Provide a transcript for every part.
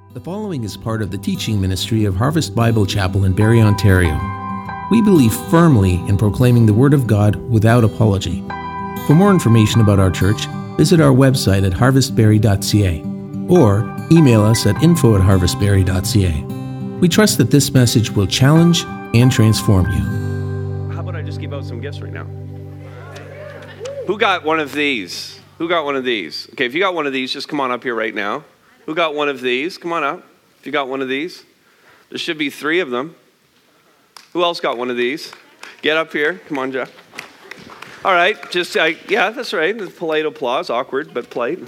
The following is part of the teaching ministry of Harvest Bible Chapel in Barrie, Ontario. We believe firmly in proclaiming the Word of God without apology. For more information about our church, visit our website at harvestbarrie.ca or email us at info@harvestbarrie.ca. We trust that this message will challenge and transform you. How about I just give out some gifts right now? Who got one of these? Who got one of these? Okay, if you got one of these, just come on up here right now. Who got one of these? Come on up. If you got one of these. There should be 3 of them. Who else got one of these? Get up here. Come on, Jeff. All right. Yeah, that's right. Polite applause. Awkward, but polite.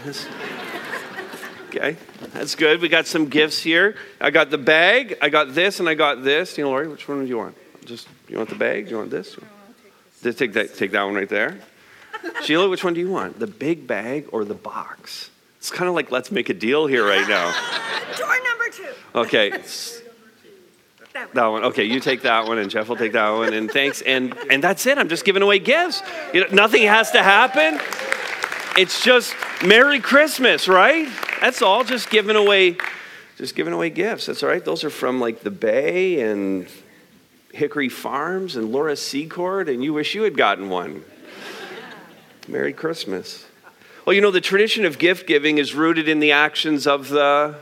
Okay. That's good. We got some gifts here. I got the bag. I got this, and I got this. You know, Lori, which one do you want? You want the bag? Do you want this? Just take that one right there. Sheila, which one do you want? The big bag or the box? It's kind of like, let's make a deal here right now. Door number 2. Okay. That one. Okay, you take that one, and Jeff will take that one, and thanks. And that's it. I'm just giving away gifts. You know, nothing has to happen. It's just Merry Christmas, right? That's all. Just giving away gifts. That's all right. Those are from like the Bay and Hickory Farms and Laura Secord, and you wish you had gotten one. Merry Christmas. Well, you know, the tradition of gift giving is rooted in the actions of the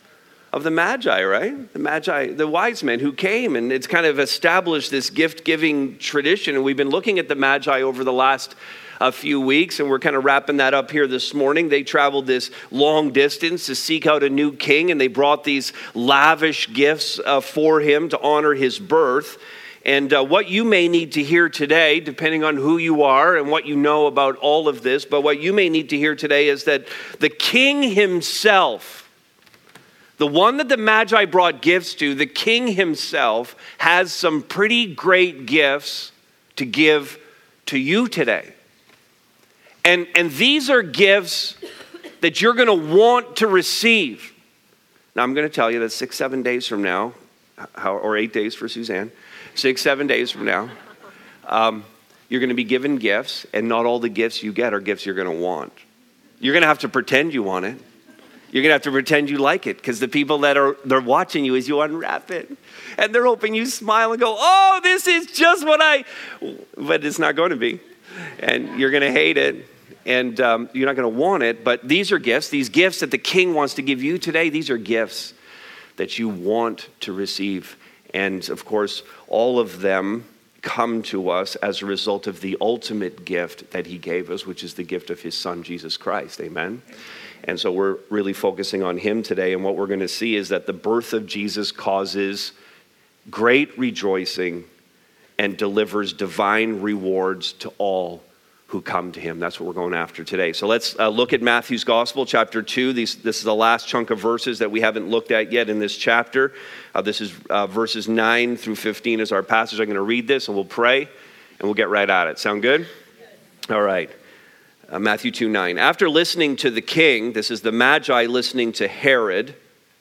Magi, right? The Magi, the wise men who came, and it's kind of established this gift giving tradition. And we've been looking at the Magi over the last few weeks, and we're kind of wrapping that up here this morning. They traveled this long distance to seek out a new king, and they brought these lavish gifts for him to honor his birth. And what you may need to hear today, depending on who you are and what you know about all of this, but what you may need to hear today is that the king himself, the one that the Magi brought gifts to, the king himself has some pretty great gifts to give to you today. And these are gifts that you're going to want to receive. Now, I'm going to tell you that 6-7 days from now, or 8 days for Suzanne, 6-7 days from now, you're going to be given gifts, and not all the gifts you get are gifts you're going to want. You're going to have to pretend you want it. You're going to have to pretend you like it, because the people they're watching you as you unwrap it, and they're hoping you smile and go, "Oh, this is just but it's not going to be, and you're going to hate it, and you're not going to want it. But these are gifts. These gifts that the king wants to give you today. These are gifts that you want to receive. And of course, all of them come to us as a result of the ultimate gift that he gave us, which is the gift of his son, Jesus Christ. Amen? And so we're really focusing on him today. And what we're going to see is that the birth of Jesus causes great rejoicing and delivers divine rewards to all who come to him. That's what we're going after today. So let's look at Matthew's Gospel, chapter 2. This is the last chunk of verses that we haven't looked at yet in this chapter. This is verses 9 through 15 is our passage. I'm going to read this, and we'll pray, and we'll get right at it. Sound good? All right. Matthew 2:9. After listening to the king, this is the Magi listening to Herod,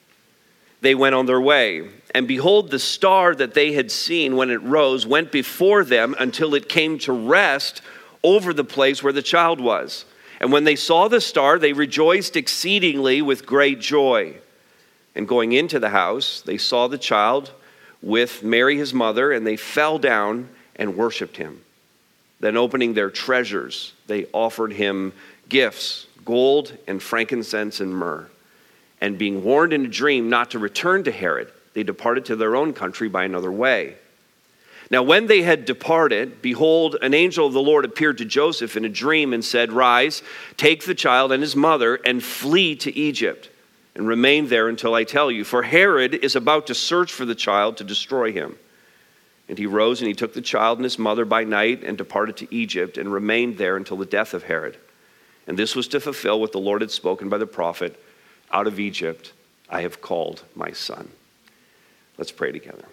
they went on their way. And behold, the star that they had seen when it rose went before them until it came to rest over the place where the child was. And when they saw the star, they rejoiced exceedingly with great joy. And going into the house, they saw the child with Mary his mother, and they fell down and worshiped him. Then opening their treasures, they offered him gifts, gold and frankincense and myrrh. And being warned in a dream not to return to Herod, they departed to their own country by another way. Now, when they had departed, behold, an angel of the Lord appeared to Joseph in a dream and said, "Rise, take the child and his mother and flee to Egypt and remain there until I tell you. For Herod is about to search for the child to destroy him." And he rose and he took the child and his mother by night and departed to Egypt and remained there until the death of Herod. And this was to fulfill what the Lord had spoken by the prophet, "Out of Egypt I have called my son." Let's pray together.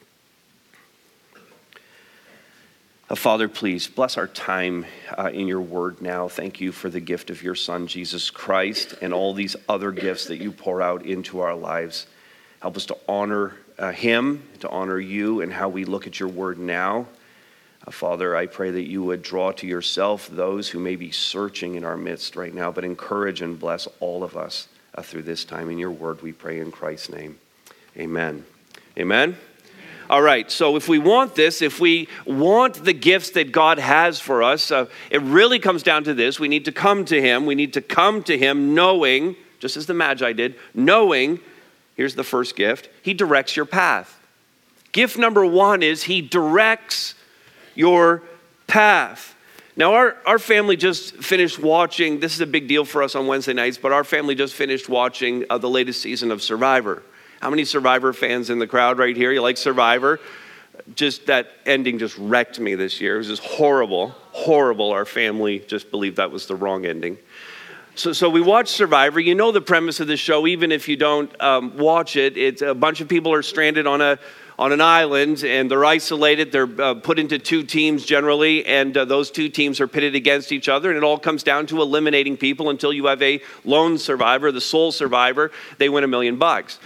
Father, please bless our time in your word now. Thank you for the gift of your son, Jesus Christ, and all these other gifts that you pour out into our lives. Help us to honor him, to honor you, and how we look at your word now. Father, I pray that you would draw to yourself those who may be searching in our midst right now, but encourage and bless all of us through this time. In your word we pray in Christ's name. Amen. Amen. All right, so if we want this, if we want the gifts that God has for us, it really comes down to this. We need to come to him. We need to come to him knowing, just as the Magi did, knowing, here's the first gift, he directs your path. Gift number one is he directs your path. Now, our family just finished watching, this is a big deal for us on Wednesday nights, but our family just finished watching the latest season of Survivor. How many Survivor fans in the crowd right here? You like Survivor? Just that ending just wrecked me this year. It was just horrible, horrible. Our family just believed that was the wrong ending. So we watched Survivor. You know the premise of the show, even if you don't watch it. It's a bunch of people are stranded on an island, and they're isolated. They're put into two teams generally, and those two teams are pitted against each other, and it all comes down to eliminating people until you have a lone survivor, the sole survivor. They win $1 million.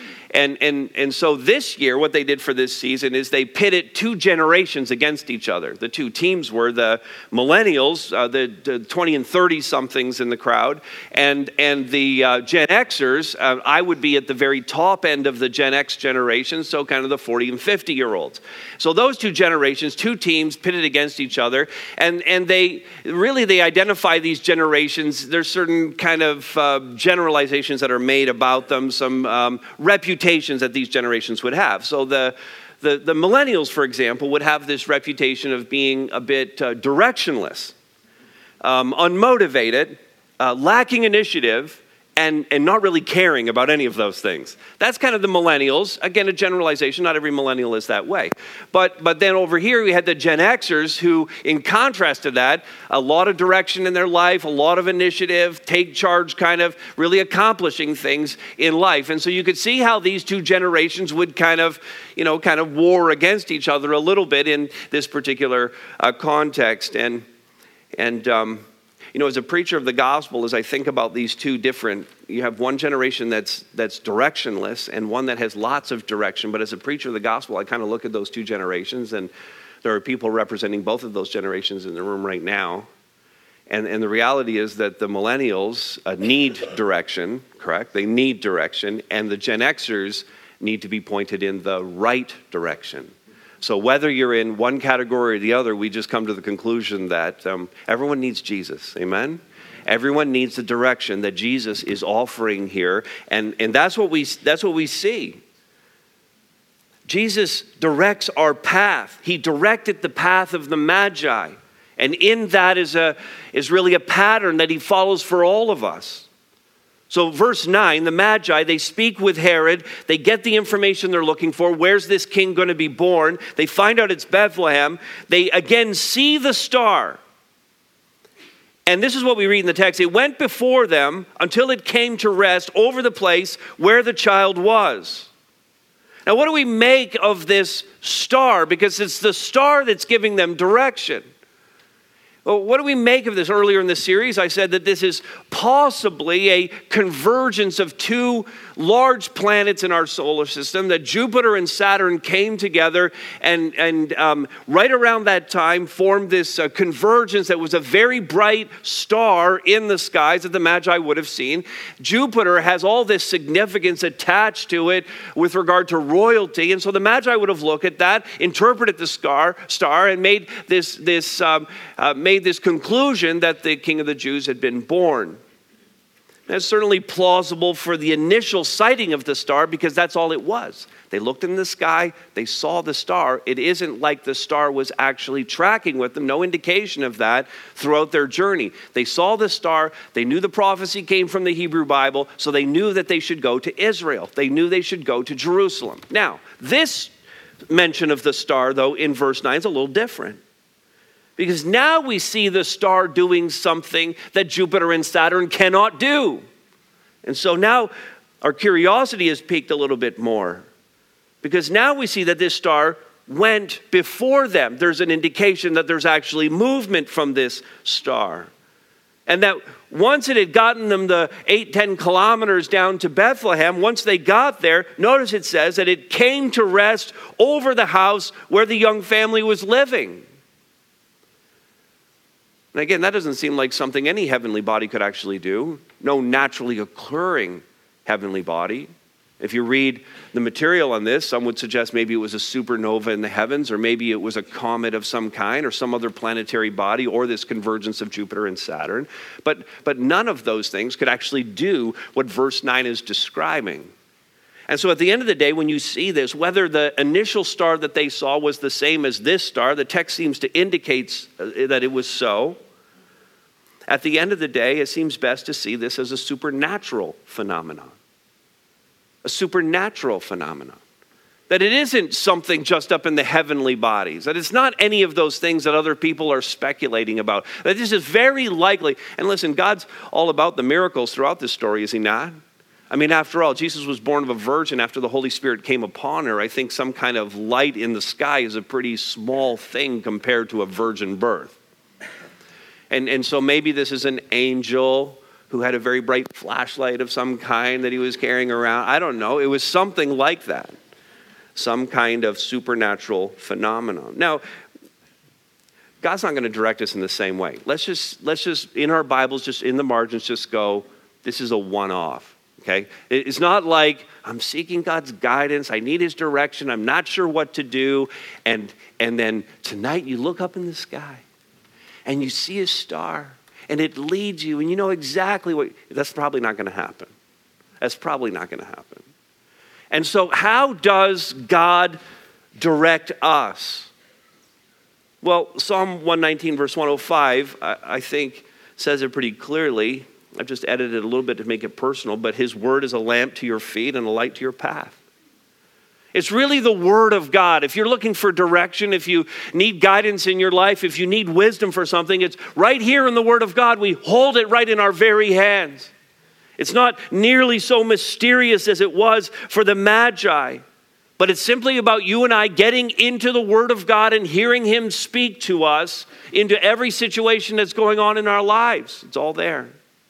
And so this year, what they did for this season is they pitted two generations against each other. The two teams were the millennials, the 20 and 30 somethings in the crowd, and the Gen Xers. I would be at the very top end of the Gen X generation, so kind of the 40 and 50-year-olds. So those two generations, two teams pitted against each other, and they identify these generations. There's certain kind of generalizations that are made about them, some reputations that these generations would have. So the millennials, for example, would have this reputation of being a bit directionless, unmotivated, lacking initiative, and not really caring about any of those things. That's kind of the millennials. Again, a generalization. Not every millennial is that way. But then over here, we had the Gen Xers who, in contrast to that, a lot of direction in their life, a lot of initiative, take charge, kind of really accomplishing things in life. And so you could see how these two generations would kind of war against each other a little bit in this particular context. And as a preacher of the gospel, as I think about these two different, you have one generation that's directionless and one that has lots of direction. But as a preacher of the gospel, I kind of look at those two generations, and there are people representing both of those generations in the room right now. And the reality is that the millennials need direction, correct? They need direction, and the Gen Xers need to be pointed in the right direction. So whether you're in one category or the other, we just come to the conclusion that everyone needs Jesus. Amen? Everyone needs the direction that Jesus is offering here, and that's what we see. Jesus directs our path. He directed the path of the Magi, and in that is really a pattern that he follows for all of us. So verse 9, the Magi, they speak with Herod. They get the information they're looking for. Where's this king going to be born? They find out it's Bethlehem. They again see the star. And this is what we read in the text. It went before them until it came to rest over the place where the child was. Now, what do we make of this star? Because it's the star that's giving them direction. Well, what do we make of this? Earlier in the series, I said that this is possibly a convergence of two large planets in our solar system, that Jupiter and Saturn came together and right around that time formed this convergence that was a very bright star in the skies that the Magi would have seen. Jupiter has all this significance attached to it with regard to royalty, and so the Magi would have looked at that, interpreted the star, and made this conclusion that the King of the Jews had been born. That's certainly plausible for the initial sighting of the star because that's all it was. They looked in the sky, they saw the star. It isn't like the star was actually tracking with them, no indication of that throughout their journey. They saw the star, they knew the prophecy came from the Hebrew Bible, so they knew that they should go to Israel. They knew they should go to Jerusalem. Now, this mention of the star, though, in verse 9 is a little different. Because now we see the star doing something that Jupiter and Saturn cannot do. And so now our curiosity is piqued a little bit more. Because now we see that this star went before them. There's an indication that there's actually movement from this star. And that once it had gotten them the 8-10 kilometers down to Bethlehem, once they got there, notice it says that it came to rest over the house where the young family was living. And again, that doesn't seem like something any heavenly body could actually do. No naturally occurring heavenly body. If you read the material on this, some would suggest maybe it was a supernova in the heavens, or maybe it was a comet of some kind, or some other planetary body, or this convergence of Jupiter and Saturn. But none of those things could actually do what verse 9 is describing. And so at the end of the day, when you see this, whether the initial star that they saw was the same as this star, the text seems to indicate that it was so. At the end of the day, it seems best to see this as a supernatural phenomenon. A supernatural phenomenon. That it isn't something just up in the heavenly bodies. That it's not any of those things that other people are speculating about. That this is very likely. And listen, God's all about the miracles throughout this story, is he not? I mean, after all, Jesus was born of a virgin after the Holy Spirit came upon her. I think some kind of light in the sky is a pretty small thing compared to a virgin birth. And so maybe this is an angel who had a very bright flashlight of some kind that he was carrying around. I don't know. It was something like that. Some kind of supernatural phenomenon. Now, God's not going to direct us in the same way. Let's just in our Bibles, just in the margins, just go, this is a one-off, okay? It's not like I'm seeking God's guidance. I need his direction. I'm not sure what to do. And then tonight you look up in the sky and you see a star. And it leads you, and you know exactly what, that's probably not going to happen. That's probably not going to happen. And so how does God direct us? Well, Psalm 119, verse 105, I think says it pretty clearly. I've just edited it a little bit to make it personal, but his word is a lamp to your feet and a light to your path. It's really the word of God. If you're looking for direction, if you need guidance in your life, if you need wisdom for something, it's right here in the word of God. We hold it right in our very hands. It's not nearly so mysterious as it was for the Magi, but it's simply about you and I getting into the word of God and hearing him speak to us into every situation that's going on in our lives. It's all there.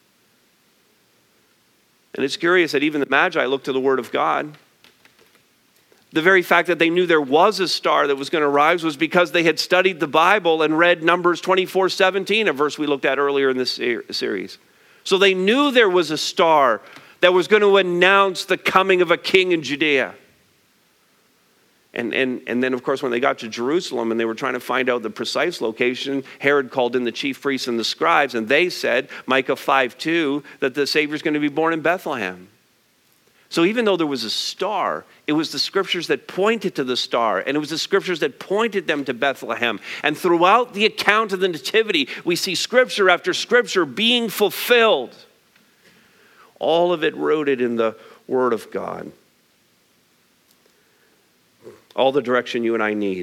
And it's curious that even the Magi looked to the word of God. The very fact that they knew there was a star that was going to rise was because they had studied the Bible and read Numbers 24:17, a verse we looked at earlier in this series. So they knew there was a star that was going to announce the coming of a king in Judea. And then, of course, when they got to Jerusalem and they were trying to find out the precise location, Herod called in the chief priests and the scribes, and they said, Micah 5:2, that the Savior's going to be born in Bethlehem. So even though there was a star, it was the scriptures that pointed to the star, and it was the scriptures that pointed them to Bethlehem. And throughout the account of the Nativity, we see scripture after scripture being fulfilled. All of it rooted in the Word of God. All the direction you and I need.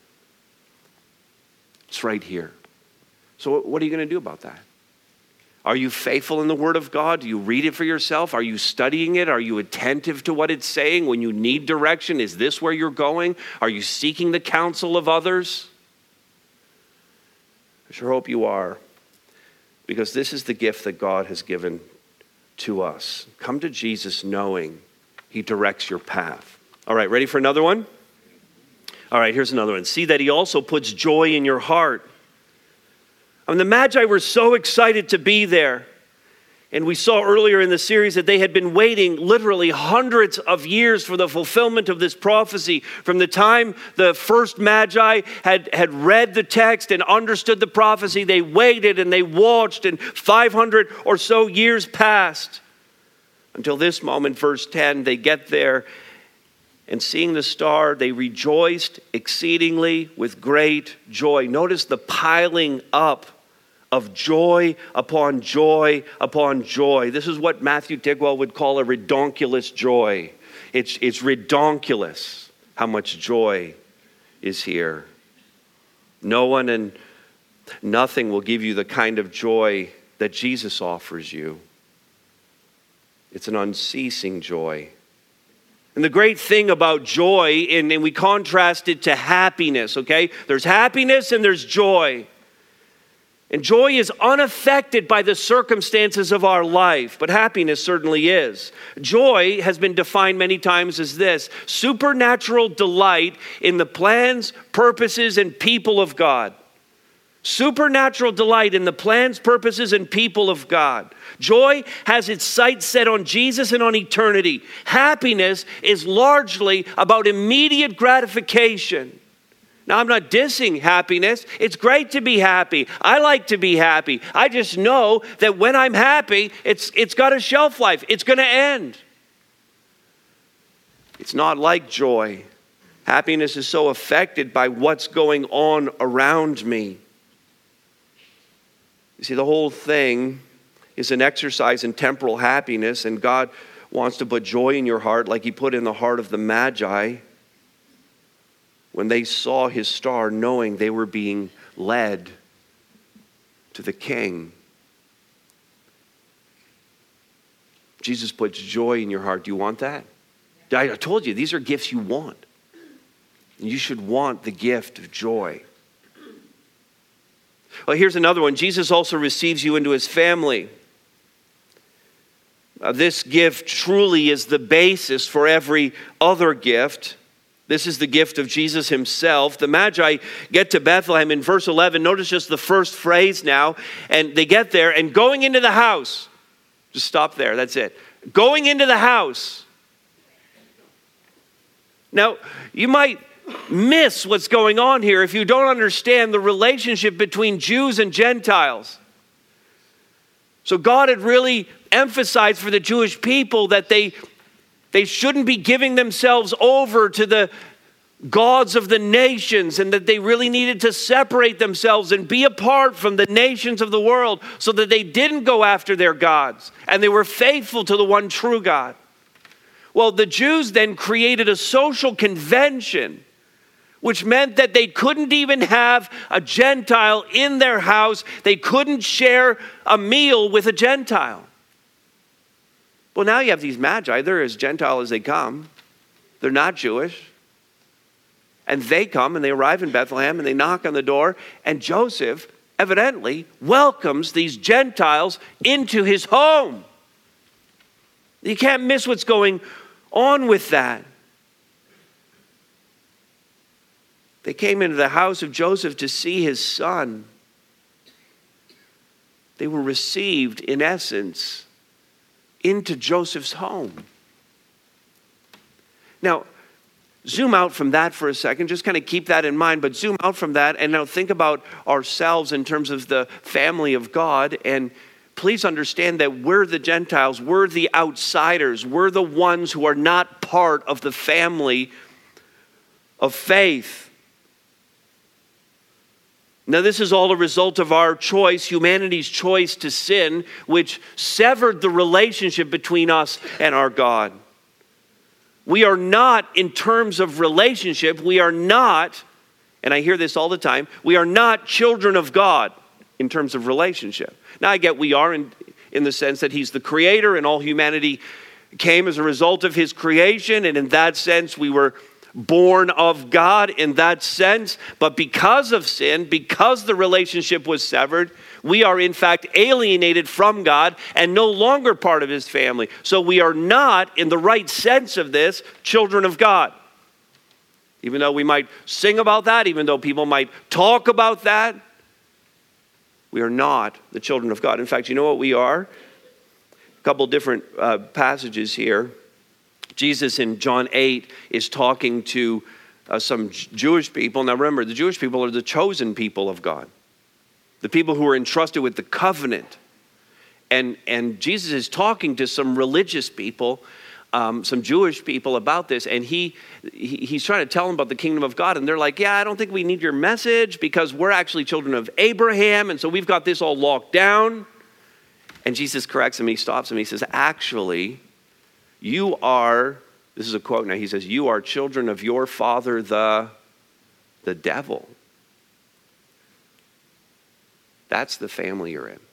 It's right here. So what are you going to do about that? Are you faithful in the Word of God? Do you read it for yourself? Are you studying it? Are you attentive to what it's saying? When you need direction, is this where you're going? Are you seeking the counsel of others? I sure hope you are, because this is the gift that God has given to us. Come to Jesus knowing he directs your path. All right, ready for another one? All right, here's another one. See that he also puts joy in your heart. I mean, the Magi were so excited to be there. And we saw earlier in the series that they had been waiting literally hundreds of years for the fulfillment of this prophecy. From the time the first Magi had read the text and understood the prophecy, they waited and they watched, and 500 or so years passed. Until this moment, verse 10, they get there, and seeing the star, they rejoiced exceedingly with great joy. Notice the piling up of joy upon joy upon joy. This is what Matthew Tigwell would call a redonkulous joy. It's redonkulous how much joy is here. No one and nothing will give you the kind of joy that Jesus offers you. It's an unceasing joy. And the great thing about joy, and we contrast it to happiness, okay? There's happiness and there's joy. And joy is unaffected by the circumstances of our life, but happiness certainly is. Joy has been defined many times as this: supernatural delight in the plans, purposes, and people of God. Supernatural delight in the plans, purposes, and people of God. Joy has its sights set on Jesus and on eternity. Happiness is largely about immediate gratification. Now, I'm not dissing happiness. It's great to be happy. I like to be happy. I just know that when I'm happy, it's got a shelf life. It's going to end. It's not like joy. Happiness is so affected by what's going on around me. You see, the whole thing is an exercise in temporal happiness, and God wants to put joy in your heart like he put in the heart of the Magi when they saw his star, knowing they were being led to the king. Jesus puts joy in your heart. Do you want that? I told you, these are gifts you want. You should want the gift of joy. Well, here's another one. Jesus also receives you into his family. This gift truly is the basis for every other gift. This is the gift of Jesus himself. The Magi get to Bethlehem in verse 11. Notice just the first phrase now. And they get there and going into the house. Just stop there. That's it. Going into the house. Now, you might miss what's going on here if you don't understand the relationship between Jews and Gentiles. So God had really emphasized for the Jewish people that they shouldn't be giving themselves over to the gods of the nations, and that they really needed to separate themselves and be apart from the nations of the world so that they didn't go after their gods and they were faithful to the one true God. Well, the Jews then created a social convention which meant that they couldn't even have a Gentile in their house. They couldn't share a meal with a Gentile. Well, now you have these Magi. They're as Gentile as they come. They're not Jewish. And they come and they arrive in Bethlehem and they knock on the door. And Joseph evidently welcomes these Gentiles into his home. You can't miss what's going on with that. They came into the house of Joseph to see his son. They were received, in essence, into Joseph's home. Now, zoom out from that for a second. Just kind of keep that in mind, but zoom out from that and now think about ourselves in terms of the family of God. And please understand that we're the Gentiles. We're the outsiders. We're the ones who are not part of the family of faith. Now, this is all a result of our choice, humanity's choice to sin, which severed the relationship between us and our God. We are not, in terms of relationship, we are not, and I hear this all the time, we are not children of God in terms of relationship. Now, I get we are in the sense that he's the creator and all humanity came as a result of his creation, and in that sense, we were born of God in that sense. But because of sin, because the relationship was severed, we are in fact alienated from God and no longer part of his family. So we are not, in the right sense of this, children of God. Even though we might sing about that, even though people might talk about that, we are not the children of God. In fact, you know what we are? A couple different passages here. Jesus in John 8 is talking to some Jewish people. Now remember, the Jewish people are the chosen people of God. The people who are entrusted with the covenant. And Jesus is talking to some religious people, some Jewish people about this. And he's trying to tell them about the kingdom of God. And they're like, yeah, I don't think we need your message because we're actually children of Abraham. And so we've got this all locked down. And Jesus corrects him. He stops him. He says, actually, you are, this is a quote now, he says, you are children of your father, the devil. That's the family you're in.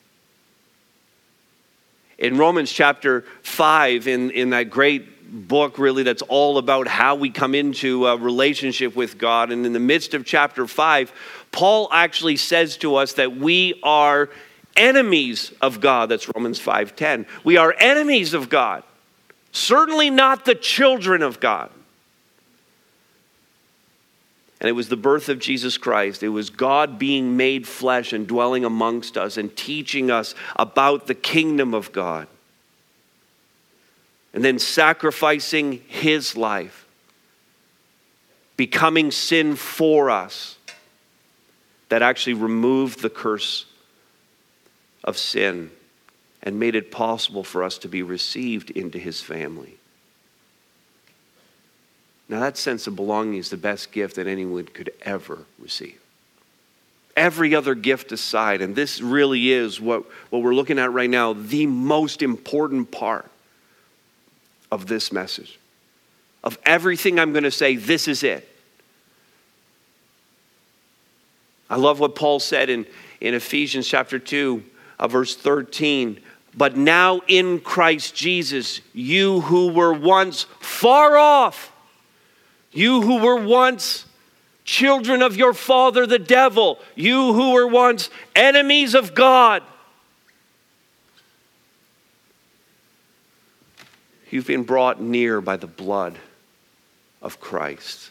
In Romans chapter 5, in that great book really that's all about how we come into a relationship with God, and in the midst of chapter 5, Paul actually says to us that we are enemies of God. That's Romans 5:10. We are enemies of God. Certainly not the children of God. And it was the birth of Jesus Christ. It was God being made flesh and dwelling amongst us and teaching us about the kingdom of God. And then sacrificing his life, becoming sin for us, that actually removed the curse of sin and made it possible for us to be received into his family. Now that sense of belonging is the best gift that anyone could ever receive. Every other gift aside, and this really is what we're looking at right now, the most important part of this message. Of everything I'm going to say, this is it. I love what Paul said in Ephesians chapter 2, verse 13. But now in Christ Jesus, you who were once far off, you who were once children of your father the devil, you who were once enemies of God, you've been brought near by the blood of Christ.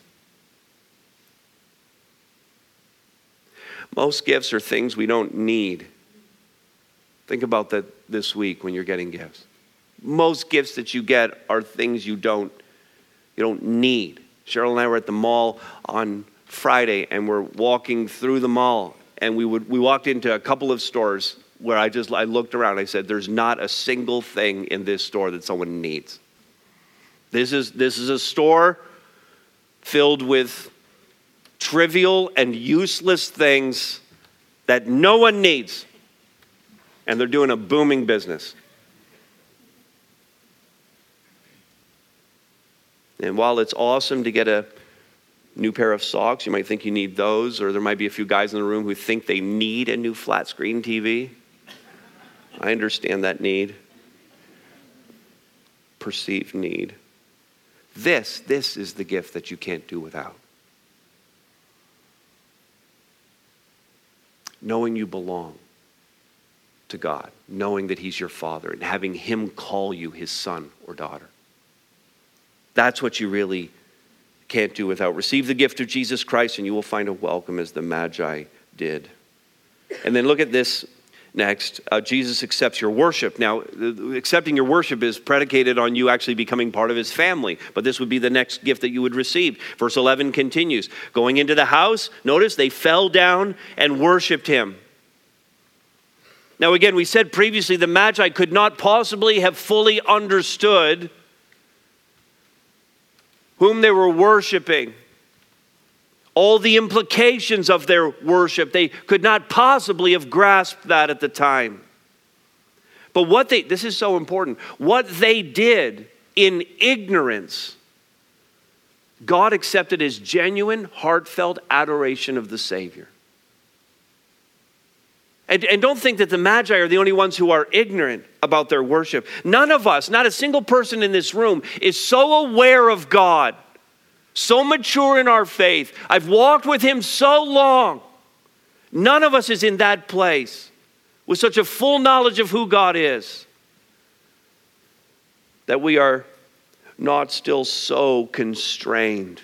Most gifts are things we don't need. Think about that this week when you're getting gifts. Most gifts that you get are things you don't need. Cheryl and I were at the mall on Friday, and we're walking through the mall, and we walked into a couple of stores where I looked around. I said, "There's not a single thing in this store that someone needs." This is a store filled with trivial and useless things that no one needs, and they're doing a booming business. And while it's awesome to get a new pair of socks, you might think you need those, or there might be a few guys in the room who think they need a new flat screen TV. I understand that need. Perceived need. This is the gift that you can't do without. Knowing you belong to God, knowing that he's your father, and having him call you his son or daughter. That's what you really can't do without. Receive the gift of Jesus Christ and you will find a welcome as the Magi did. And then look at this next. Jesus accepts your worship. Now, accepting your worship is predicated on you actually becoming part of his family. But this would be the next gift that you would receive. Verse 11 continues. Going into the house, notice they fell down and worshiped him. Now again, we said previously the Magi could not possibly have fully understood whom they were worshiping. All the implications of their worship. They could not possibly have grasped that at the time. But this is so important, what they did in ignorance, God accepted as genuine, heartfelt adoration of the Savior. And don't think that the Magi are the only ones who are ignorant about their worship. None of us, not a single person in this room, is so aware of God, so mature in our faith. I've walked with him so long. None of us is in that place with such a full knowledge of who God is that we are not still so constrained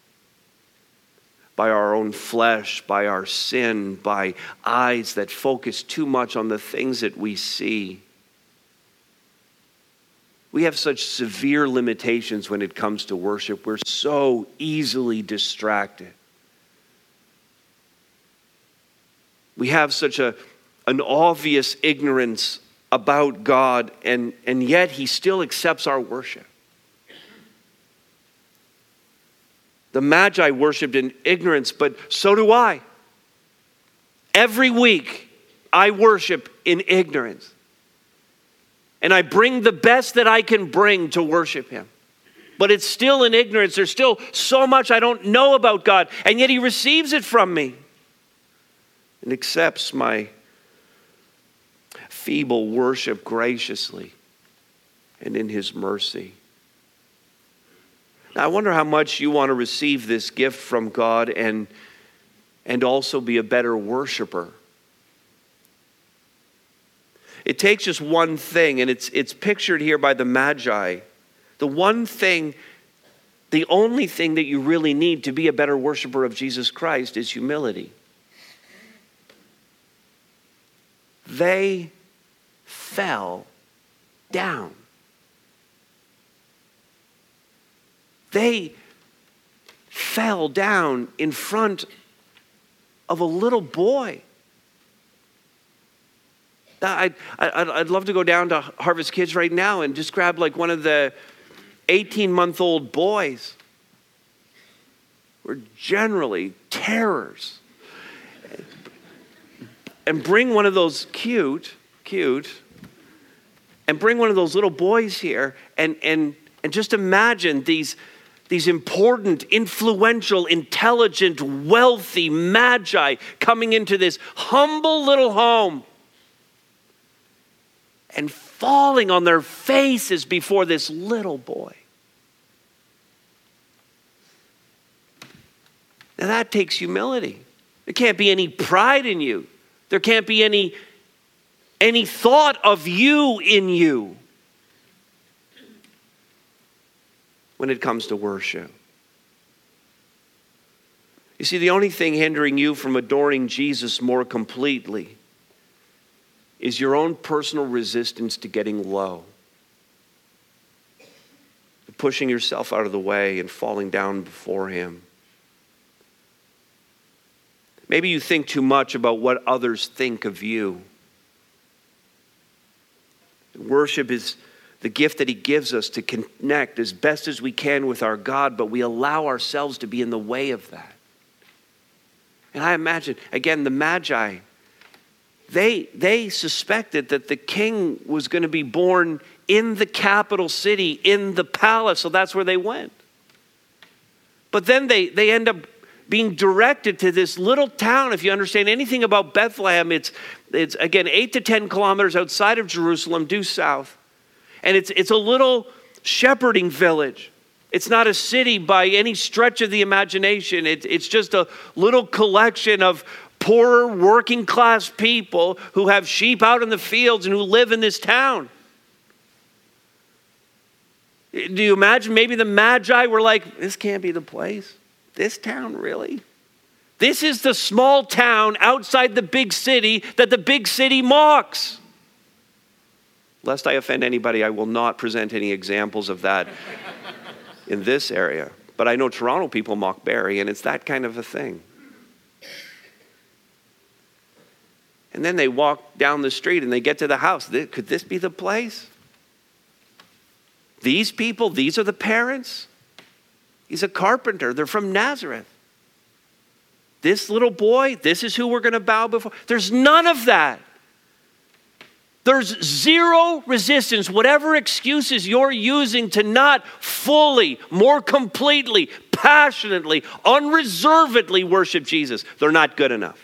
by our own flesh, by our sin, by eyes that focus too much on the things that we see. We have such severe limitations when it comes to worship. We're so easily distracted. We have such an obvious ignorance about God, and yet he still accepts our worship. The Magi worshiped in ignorance, but so do I. Every week, I worship in ignorance. And I bring the best that I can bring to worship him. But it's still in ignorance. There's still so much I don't know about God. And yet he receives it from me. And accepts my feeble worship graciously and in his mercy. Now, I wonder how much you want to receive this gift from God and also be a better worshiper. It takes just one thing, and it's pictured here by the Magi. The one thing The only thing that you really need to be a better worshiper of Jesus Christ is humility. They fell down. They fell down in front of a little boy. I'd love to go down to Harvest Kids right now and just grab like one of the 18-month-old boys. We're generally terrors. And bring one of those cute, and bring one of those little boys here and just imagine these important, influential, intelligent, wealthy magi coming into this humble little home and falling on their faces before this little boy. Now that takes humility. There can't be any pride in you. There can't be any thought of you in you when it comes to worship. You see, the only thing hindering you from adoring Jesus more completely is your own personal resistance to getting low, pushing yourself out of the way and falling down before him. Maybe you think too much about what others think of you. Worship is the gift that he gives us to connect as best as we can with our God, but we allow ourselves to be in the way of that. And I imagine, again, the Magi, they suspected that the king was going to be born in the capital city, in the palace, so that's where they went. But then they end up being directed to this little town. If you understand anything about Bethlehem, it's again 8 to 10 kilometers outside of Jerusalem, due south. And it's a little shepherding village. It's not a city by any stretch of the imagination. It's just a little collection of poorer working class people who have sheep out in the fields and who live in this town. Do you imagine maybe the Magi were like, this can't be the place? This town, really? This is the small town outside the big city that the big city mocks. Lest I offend anybody, I will not present any examples of that in this area. But I know Toronto people mock Barrie, and it's that kind of a thing. And then they walk down the street and they get to the house. Could this be the place? These people, these are the parents? He's a carpenter. They're from Nazareth. This little boy, this is who we're going to bow before. There's none of that. There's zero resistance. Whatever excuses you're using to not fully, more completely, passionately, unreservedly worship Jesus, they're not good enough.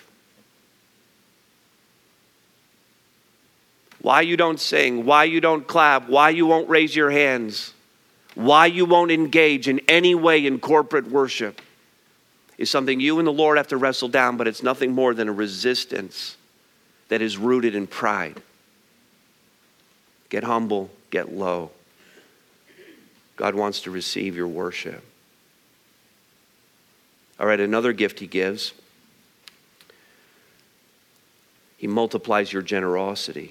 Why you don't sing, why you don't clap, why you won't raise your hands, why you won't engage in any way in corporate worship is something you and the Lord have to wrestle down, but it's nothing more than a resistance that is rooted in pride. Get humble, get low. God wants to receive your worship. All right, another gift he gives. He multiplies your generosity.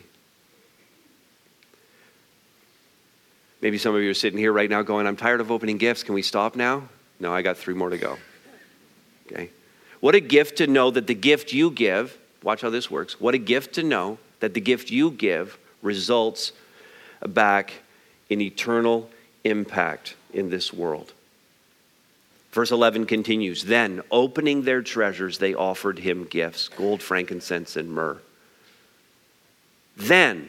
Maybe some of you are sitting here right now going, I'm tired of opening gifts. Can we stop now? No, I got 3 more to go. Okay. What a gift to know that the gift you give, watch how this works. What a gift to know that the gift you give results back in eternal impact in this world. Verse 11 continues, then opening their treasures, they offered him gifts, gold, frankincense, and myrrh. Then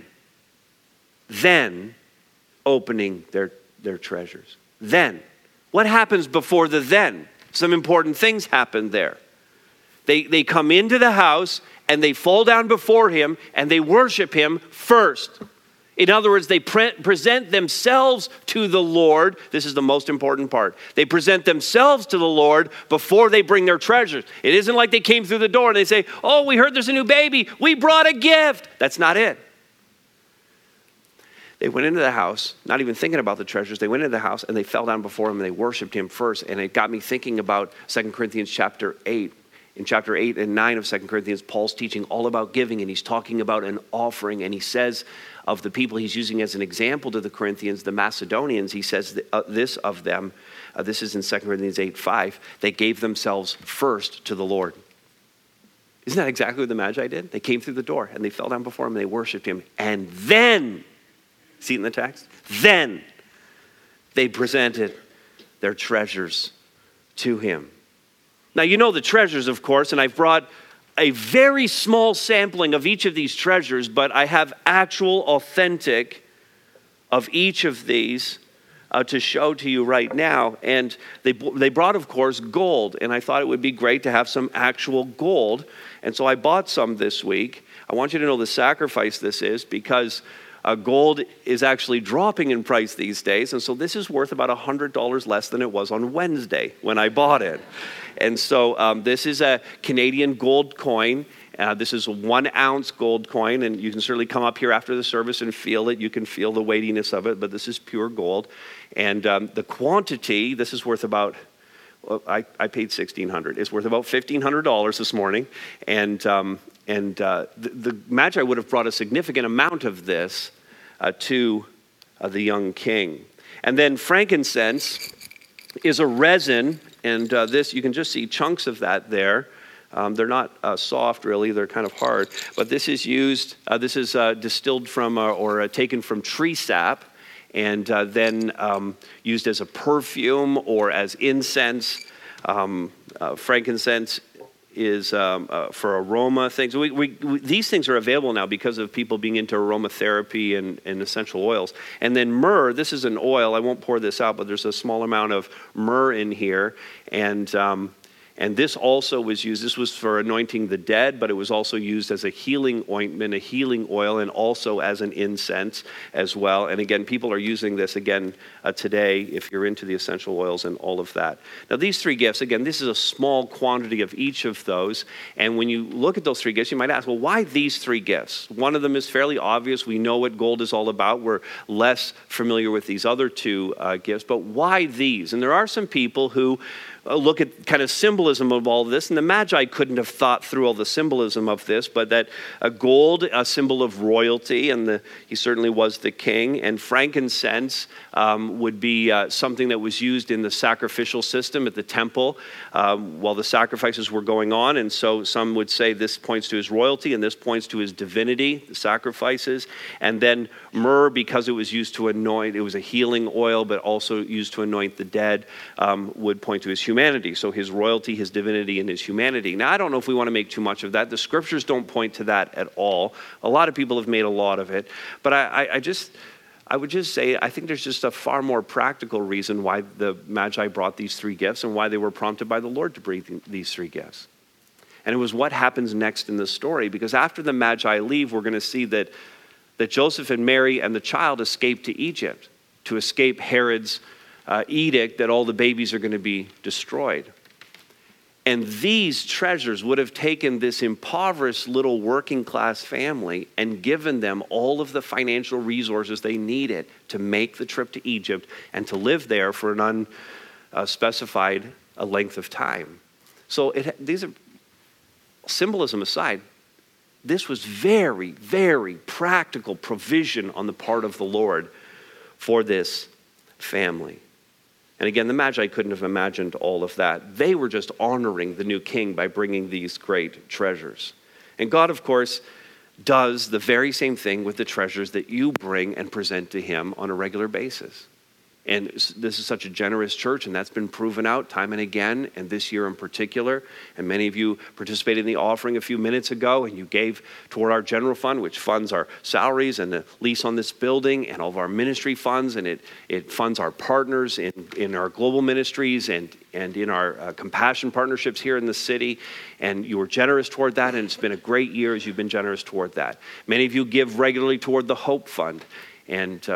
opening their treasures. Then. What happens before the then? Some important things happen there. They come into the house and they fall down before him and they worship him first. In other words, they present themselves to the Lord. This is the most important part. They present themselves to the Lord before they bring their treasures. It isn't like they came through the door and they say, oh, we heard there's a new baby. We brought a gift. That's not it. They went into the house, not even thinking about the treasures. They went into the house and they fell down before him and they worshiped him first. And it got me thinking about 2 Corinthians chapter 8. In chapter 8 and 9 of 2 Corinthians, Paul's teaching all about giving, and he's talking about an offering. And he says of the people he's using as an example to the Corinthians, the Macedonians, he says this of them. This is in 2 Corinthians 8:5. They gave themselves first to the Lord. Isn't that exactly what the Magi did? They came through the door and they fell down before him and they worshiped him. And then, see it in the text? Then they presented their treasures to him. Now, you know the treasures, of course, and I've brought a very small sampling of each of these treasures, but I have actual, authentic of each of these to show to you right now. And they brought, of course, gold, and I thought it would be great to have some actual gold. And so I bought some this week. I want you to know the sacrifice this is, because gold is actually dropping in price these days. And so this is worth about $100 less than it was on Wednesday when I bought it. And so this is a Canadian gold coin. This is a 1 ounce gold coin, and you can certainly come up here after the service and feel it. You can feel the weightiness of it, but this is pure gold. And the quantity, this is worth about, I paid $1,600. It's worth about $1,500 this morning. And the Magi would have brought a significant amount of this to the young king. And then frankincense is a resin, and this, you can just see chunks of that there. They're not soft, really. They're kind of hard. But this is used, this is distilled from or taken from tree sap, and then used as a perfume or as incense. Frankincense is for aroma things. These things are available now because of people being into aromatherapy and essential oils. And then myrrh, this is an oil. I won't pour this out, but there's a small amount of myrrh in here. And this also was used, this was for anointing the dead, but it was also used as a healing ointment, a healing oil, and also as an incense as well. And again, people are using this again today if you're into the essential oils and all of that. Now these 3 gifts, again, this is a small quantity of each of those. And when you look at those 3 gifts, you might ask, well, why these 3 gifts? One of them is fairly obvious. We know what gold is all about. We're less familiar with these other 2 gifts, but why these? And there are some people who look at kind of symbolism of all of this, and the Magi couldn't have thought through all the symbolism of this, but that gold, a symbol of royalty, and he certainly was the king, and frankincense would be something that was used in the sacrificial system at the temple while the sacrifices were going on, and so some would say this points to his royalty, and this points to his divinity, the sacrifices, and then myrrh, because it was used to anoint, it was a healing oil, but also used to anoint the dead, would point to his humanity. So his royalty, his divinity, and his humanity. Now, I don't know if we want to make too much of that. The scriptures don't point to that at all. A lot of people have made a lot of it. But I would just say, I think there's just a far more practical reason why the Magi brought these 3 gifts and why they were prompted by the Lord to bring these 3 gifts. And it was what happens next in the story. Because after the Magi leave, we're going to see that Joseph and Mary and the child escape to Egypt to escape Herod's edict that all the babies are going to be destroyed. And these treasures would have taken this impoverished little working class family and given them all of the financial resources they needed to make the trip to Egypt and to live there for an unspecified length of time. So these are, symbolism aside, this was very, very practical provision on the part of the Lord for this family. And again, the Magi couldn't have imagined all of that. They were just honoring the new king by bringing these great treasures. And God, of course, does the very same thing with the treasures that you bring and present to him on a regular basis. And this is such a generous church, and that's been proven out time and again, and this year in particular. And many of you participated in the offering a few minutes ago, and you gave toward our general fund, which funds our salaries and the lease on this building and all of our ministry funds, and it funds our partners in our global ministries and in our compassion partnerships here in the city. And you were generous toward that, and it's been a great year as you've been generous toward that. Many of you give regularly toward the Hope Fund, and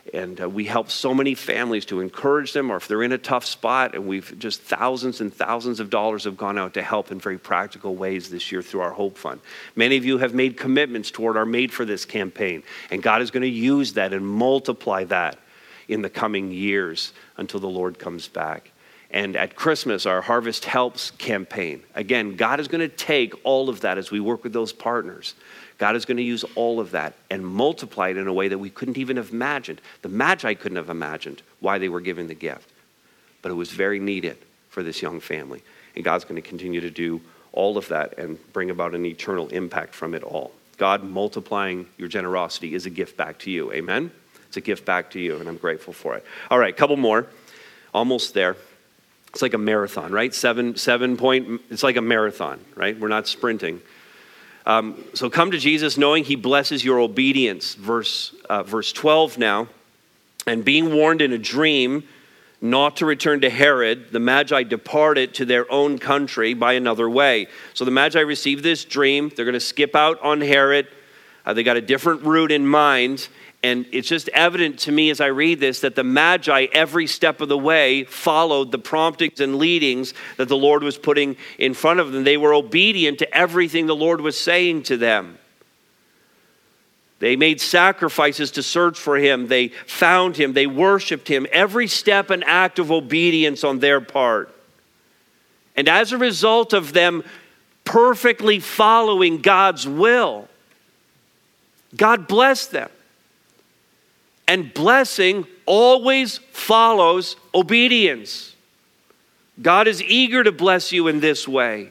And we help so many families to encourage them, or if they're in a tough spot, and we've just thousands and thousands of dollars have gone out to help in very practical ways this year through our Hope Fund. Many of you have made commitments toward our Made for This campaign, and God is going to use that and multiply that in the coming years until the Lord comes back. And at Christmas, our Harvest Helps campaign, again, God is going to take all of that as we work with those partners. God is going to use all of that and multiply it in a way that we couldn't even have imagined. The Magi couldn't have imagined why they were giving the gift. But it was very needed for this young family. And God's going to continue to do all of that and bring about an eternal impact from it all. God multiplying your generosity is a gift back to you. Amen? It's a gift back to you, and I'm grateful for it. All right, couple more. Almost there. It's like a marathon, right? 7 point, it's like a marathon, right? We're not sprinting. So come to Jesus knowing he blesses your obedience. Verse 12 now. And being warned in a dream not to return to Herod, the Magi departed to their own country by another way. So the Magi received this dream. They're going to skip out on Herod. They got a different route in mind. And it's just evident to me as I read this that the Magi, every step of the way, followed the promptings and leadings that the Lord was putting in front of them. They were obedient to everything the Lord was saying to them. They made sacrifices to search for him. They found him. They worshiped him. Every step an act of obedience on their part. And as a result of them perfectly following God's will, God blessed them. And blessing always follows obedience. God is eager to bless you in this way.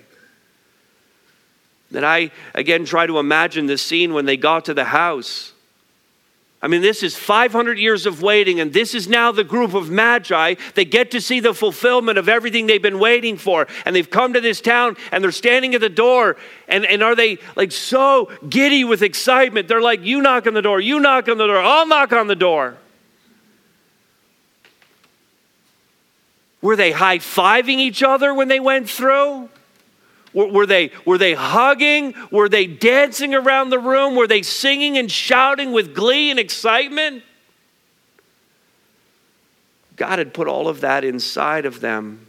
Then I, again, try to imagine the scene when they got to the house. I mean, this is 500 years of waiting, and this is now the group of Magi. They get to see the fulfillment of everything they've been waiting for. And they've come to this town, and they're standing at the door. And are they like so giddy with excitement? They're like, you knock on the door, you knock on the door, I'll knock on the door. Were they high-fiving each other when they went through? Were they hugging? Were they dancing around the room? Were they singing and shouting with glee and excitement? God had put all of that inside of them.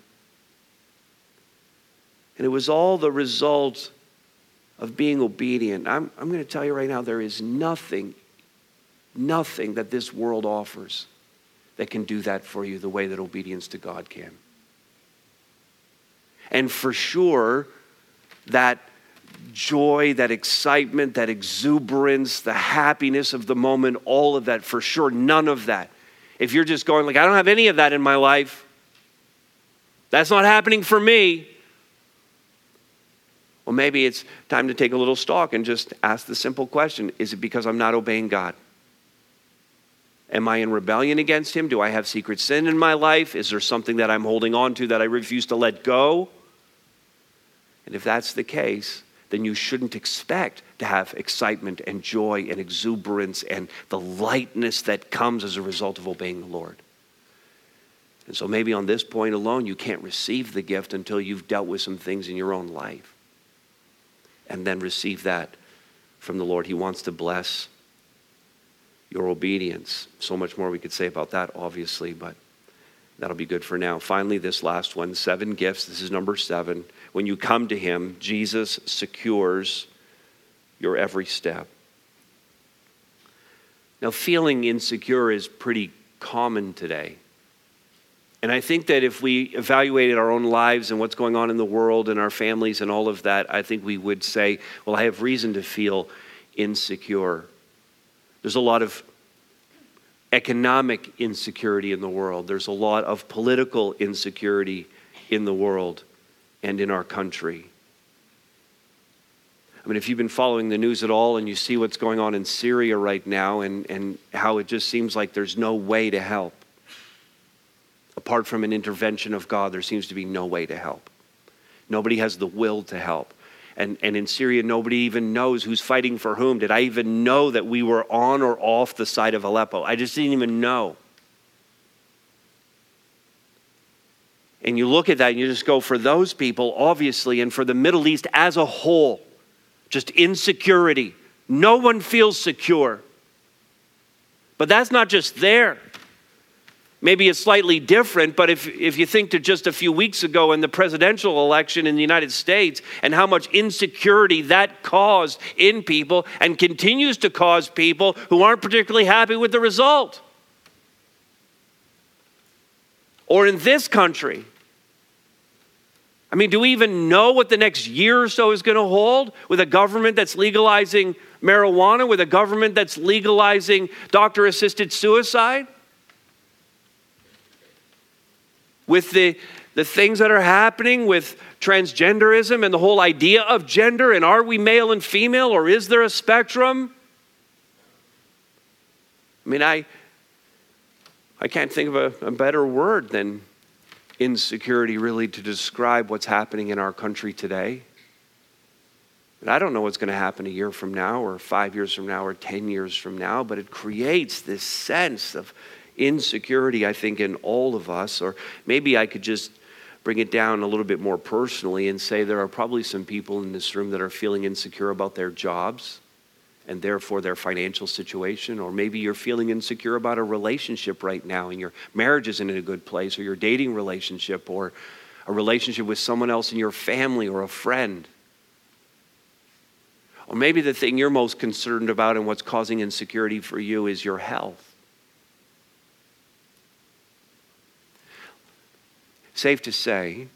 And it was all the result of being obedient. I'm going to tell you right now, there is nothing that this world offers that can do that for you the way that obedience to God can. And for sure, that joy, that excitement, that exuberance, the happiness of the moment, all of that, for sure, none of that. If you're just going like, I don't have any of that in my life, that's not happening for me. Well, maybe it's time to take a little stock and just ask the simple question, is it because I'm not obeying God? Am I in rebellion against him? Do I have secret sin in my life? Is there something that I'm holding on to that I refuse to let go? And if that's the case, then you shouldn't expect to have excitement and joy and exuberance and the lightness that comes as a result of obeying the Lord. And so maybe on this point alone, you can't receive the gift until you've dealt with some things in your own life. And then receive that from the Lord. He wants to bless your obedience. So much more we could say about that, obviously, but that'll be good for now. Finally, this last one, 7 gifts. This is number 7. When you come to him, Jesus secures your every step. Now, feeling insecure is pretty common today. And I think that if we evaluated our own lives and what's going on in the world and our families and all of that, I think we would say, well, I have reason to feel insecure. There's a lot of economic insecurity in the world. There's a lot of political insecurity in the world and in our country. I mean, if you've been following the news at all and you see what's going on in Syria right now and how it just seems like there's no way to help. Apart from an intervention of God, there seems to be no way to help. Nobody has the will to help. And in Syria, nobody even knows who's fighting for whom. Did I even know that we were on or off the side of Aleppo? I just didn't even know. And you look at that and you just go, for those people, obviously, and for the Middle East as a whole, just insecurity. No one feels secure. But that's not just there. Maybe it's slightly different, but if you think to just a few weeks ago in the presidential election in the United States and how much insecurity that caused in people and continues to cause people who aren't particularly happy with the result. Or in this country, I mean, do we even know what the next year or so is going to hold with a government that's legalizing marijuana, with a government that's legalizing doctor-assisted suicide? With the things that are happening with transgenderism and the whole idea of gender, and are we male and female, or is there a spectrum? I mean, I can't think of a better word than insecurity really to describe what's happening in our country today. And I don't know what's going to happen a year from now, or 5 years from now, or 10 years from now, but it creates this sense of insecurity, I think, in all of us. Or maybe I could just bring it down a little bit more personally and say there are probably some people in this room that are feeling insecure about their jobs and therefore their financial situation. Or maybe you're feeling insecure about a relationship right now and your marriage isn't in a good place, or your dating relationship, or a relationship with someone else in your family or a friend. Or maybe the thing you're most concerned about and what's causing insecurity for you is your health. Safe to say,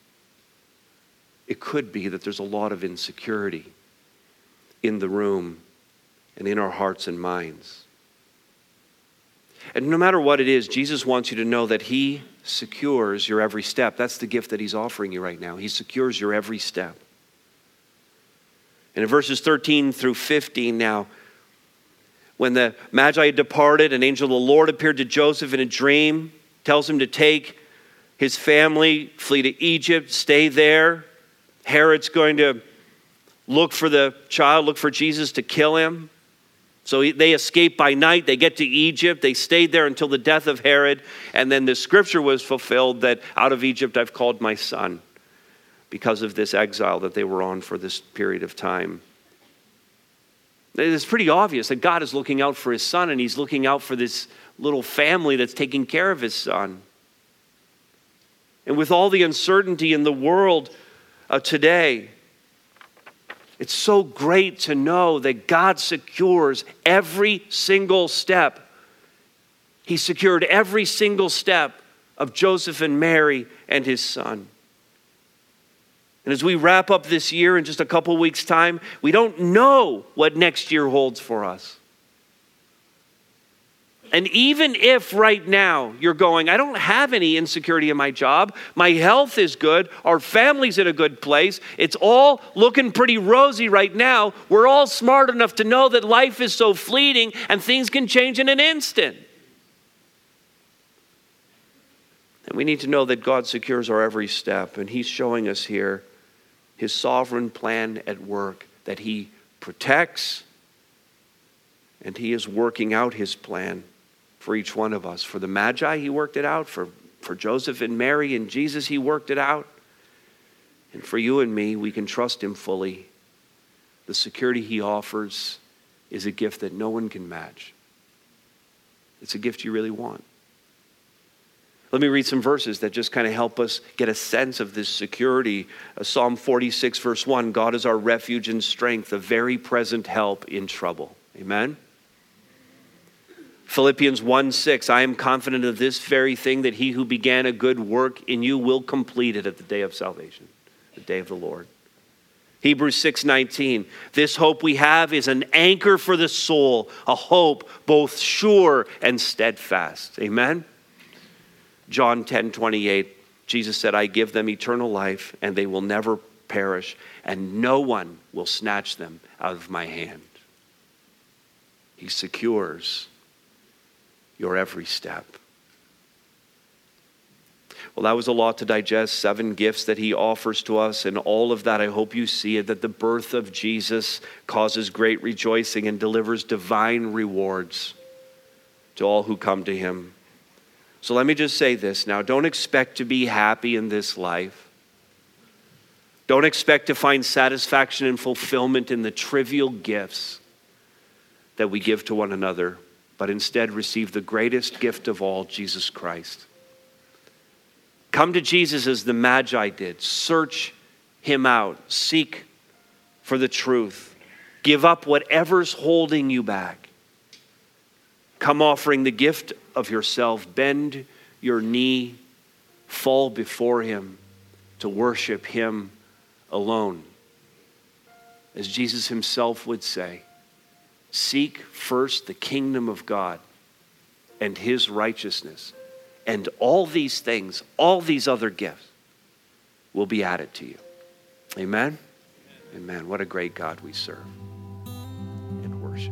it could be that there's a lot of insecurity in the room and in our hearts and minds. And no matter what it is, Jesus wants you to know that he secures your every step. That's the gift that he's offering you right now. He secures your every step. And in verses 13 through 15 now, when the Magi had departed, an angel of the Lord appeared to Joseph in a dream, tells him to take his family, flee to Egypt, stay there. Herod's going to look for the child, look for Jesus to kill him. So they escape by night. They get to Egypt. They stayed there until the death of Herod. And then the scripture was fulfilled that out of Egypt I've called my son, because of this exile that they were on for this period of time. It's pretty obvious that God is looking out for his son, and he's looking out for this little family that's taking care of his son. And with all the uncertainty in the world today, it's so great to know that God secures every single step. He secured every single step of Joseph and Mary and his son. And as we wrap up this year in just a couple weeks' time, we don't know what next year holds for us. And even if right now you're going, I don't have any insecurity in my job, my health is good, our family's in a good place, it's all looking pretty rosy right now, we're all smart enough to know that life is so fleeting and things can change in an instant. And we need to know that God secures our every step, and he's showing us here his sovereign plan at work, that he protects and he is working out his plan for each one of us. For the Magi, he worked it out. For Joseph and Mary and Jesus, he worked it out. And for you and me, we can trust him fully. The security he offers is a gift that no one can match. It's a gift you really want. Let me read some verses that just kind of help us get a sense of this security. Psalm 46, verse 1, God is our refuge and strength, a very present help in trouble. Amen? Philippians 1:6, I am confident of this very thing, that he who began a good work in you will complete it at the day of salvation, the day of the Lord. Hebrews 6:19, this hope we have is an anchor for the soul, a hope both sure and steadfast. Amen? John 10:28, Jesus said, I give them eternal life, and they will never perish, and no one will snatch them out of my hand. He secures your every step. Well, that was a lot to digest. 7 gifts that he offers to us, and all of that, I hope you see it, that the birth of Jesus causes great rejoicing and delivers divine rewards to all who come to him. So let me just say this now. Don't expect to be happy in this life. Don't expect to find satisfaction and fulfillment in the trivial gifts that we give to one another. but instead receive the greatest gift of all, Jesus Christ. Come to Jesus as the Magi did. Search him out. Seek for the truth. Give up whatever's holding you back. Come offering the gift of yourself. Bend your knee. Fall before him to worship him alone. As Jesus himself would say, seek first the kingdom of God and his righteousness, and all these things, all these other gifts will be added to you. Amen? Amen. What a great God we serve and worship.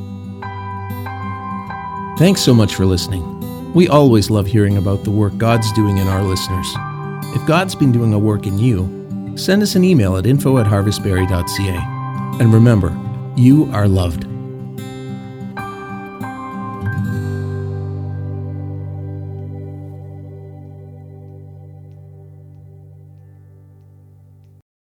Thanks so much for listening. We always love hearing about the work God's doing in our listeners. If God's been doing a work in you, send us an email at info@harvestbarrie.ca. And remember, you are loved.